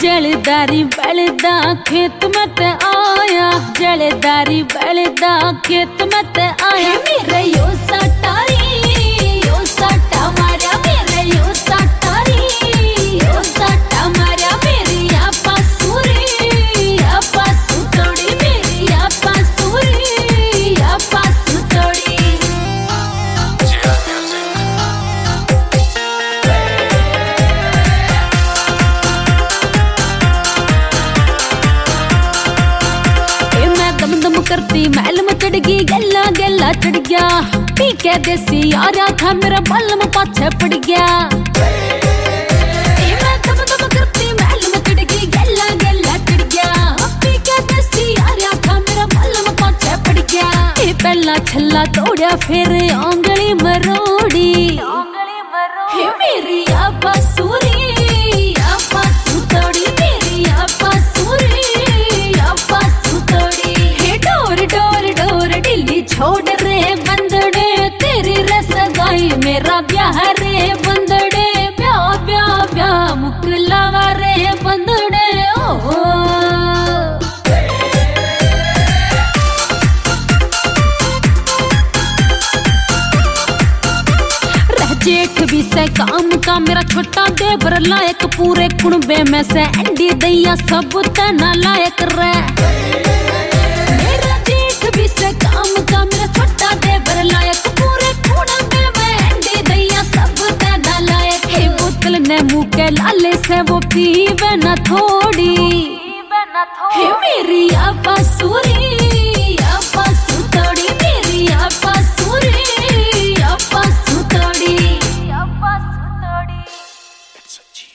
जलदारी बलदा खेत में ते आया, जलदारी बलदा खेत में ते आया। मेरे यो सटारी यो सटा मारा, मेरे यो सटारी यो सटा मारा। मेरी आपा सुरी आपा सुतोड़ी, मेरी आपा सुरी आपा सुतोड़ी। करती महल में चढ़ गई, गला गला चढ़ गया। पी के देसी यारा था मेरा बल में पाछे पड़ गया। मैं दम दम करती महल में चढ़ गई, गला गला चढ़ गया। पी के देसी यारा था मेरा बल में पाछे पड़ गया। पहला छल्ला तोड़ा फिर आंगली मरोड़ी, मेरी आपा सूरी आपा सुतोड़ी, मेरी आपा सूरी आपा सुतोड़ी। डोर डोर डोर ढीली छोड़ रे बंदड़े, तेरी रसगाई मेरा ब्याह रे बंदड़े। ब्याह ब्याह ब्याह मुकलावा रे बंदड़े। ओ जेठ भी से काम का मेरा छोटा देवर लायक, पूरे कुनबे में से अंडी दैया सब तना लायक रे। मेरा जेठ भी से काम का मेरा छोटा देवर लायक, पूरे कुनबे में अंडी दैया सब तना लायक। हे बोतल ने मुँह के लाले से वो पीवे न थोड़ी, हे मेरी आपा सूरी आपा सुतोड़ी, मेरी आपा सूरी आपा सुतोड़ी आपा सुतोड़ी।